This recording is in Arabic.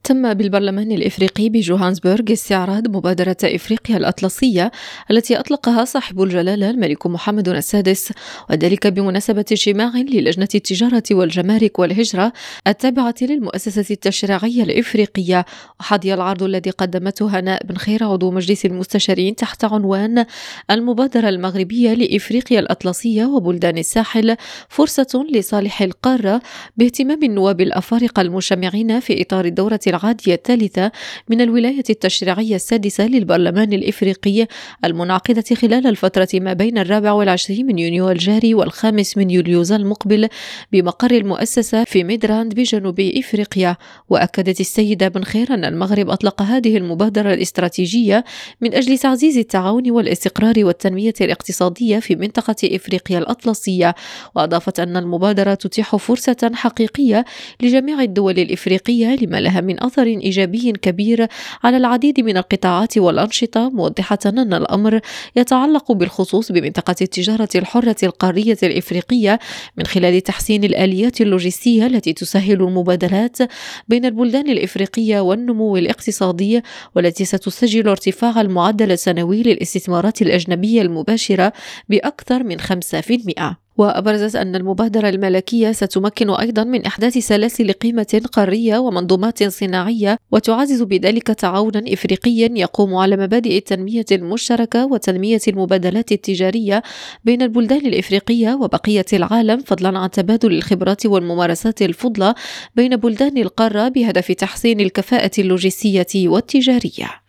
تم بالبرلمان الإفريقي بجوهانسبرغ استعراض مبادرة إفريقيا الأطلسية التي أطلقها صاحب الجلالة الملك محمد السادس، وذلك بمناسبة اجتماع للجنة التجارة والجمارك والهجرة التابعة للمؤسسة التشريعية الإفريقية. وحظي العرض الذي قدمته هناء بن خير عضو مجلس المستشارين تحت عنوان المبادرة المغربية لإفريقيا الأطلسية وبلدان الساحل فرصة لصالح القارة، باهتمام النواب الأفارقة المجتمعين في إطار الدورة العادية الثالثة من الولاية التشريعية السادسة للبرلمان الإفريقي المنعقدة خلال الفترة ما بين 24 من يونيو الجاري و5 من يوليوز المقبل بمقر المؤسسة في ميدراند بجنوب إفريقيا. وأكدت السيدة بن خير أن المغرب أطلق هذه المبادرة الاستراتيجية من أجل تعزيز التعاون والاستقرار والتنمية الاقتصادية في منطقة إفريقيا الأطلسية، وأضافت أن المبادرة تتيح فرصة حقيقية لجميع الدول الإفريقية لما لها من أثر إيجابي كبير على العديد من القطاعات والأنشطة، موضحة أن الأمر يتعلق بالخصوص بمنطقة التجارة الحرة القارية الإفريقية من خلال تحسين الآليات اللوجستية التي تسهل المبادلات بين البلدان الإفريقية والنمو الاقتصادي، والتي ستسجل ارتفاع المعدل السنوي للاستثمارات الأجنبية المباشرة بأكثر من 5%. وأبرزت أن المبادرة الملكية ستمكن أيضا من إحداث سلاسل قيمة قارية ومنظومات صناعية، وتعزز بذلك تعاونا إفريقيا يقوم على مبادئ التنمية المشتركة وتنمية المبادلات التجارية بين البلدان الإفريقية وبقية العالم، فضلا عن تبادل الخبرات والممارسات الفضلى بين بلدان القارة بهدف تحسين الكفاءة اللوجستية والتجارية.